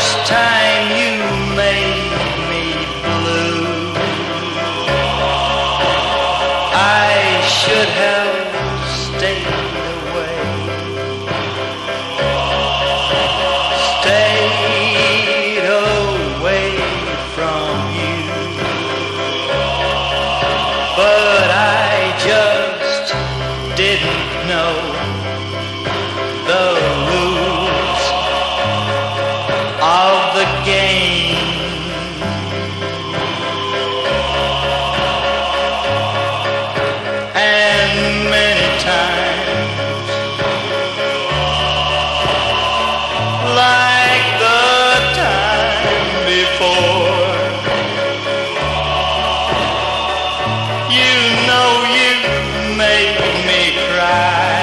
first time you made me blue. I should have stayed away, stayed away from you. But I just didn't know the rules of the game. And many times, like the time before, you know you made me cry.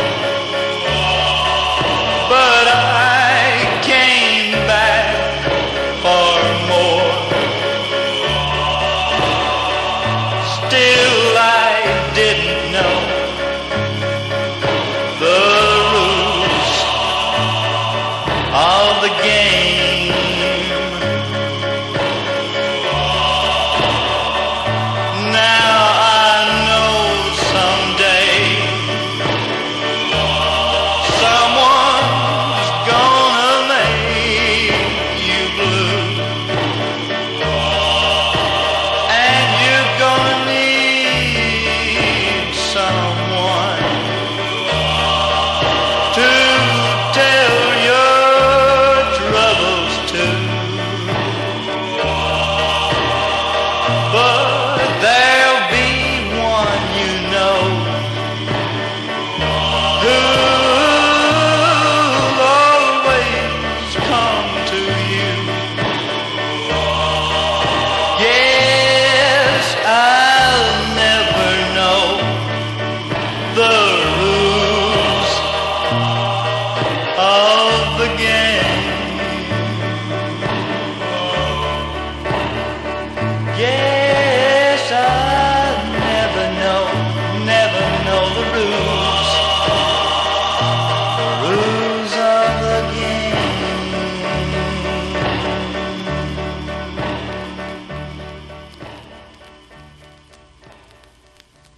But I came back for more. Still I didn't know the rules of the game.